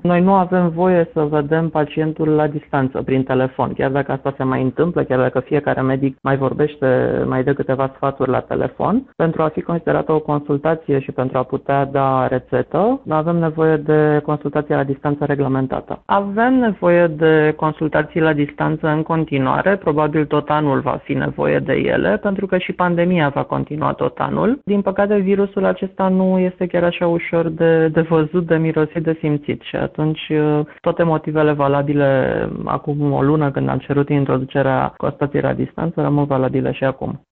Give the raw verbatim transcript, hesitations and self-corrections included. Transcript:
Noi nu avem voie să vedem pacientul la distanță, prin telefon, chiar dacă asta se mai întâmplă, chiar dacă fiecare medic mai vorbește, mai dă câteva sfaturi la telefon. Pentru a fi considerată o consultație și pentru a putea da rețetă, avem nevoie de consultație la distanță reglementată. Avem nevoie de consultații la distanță în continuare, probabil tot anul va fi nevoie de ele, pentru că și pandemia va continua tot anul. Din păcate, virusul acesta nu este chiar așa ușor de, de văzut, de mirosit, de simțit și atunci toate motivele valabile acum o lună când am cerut introducerea consultației la distanță rămân valabile și acum.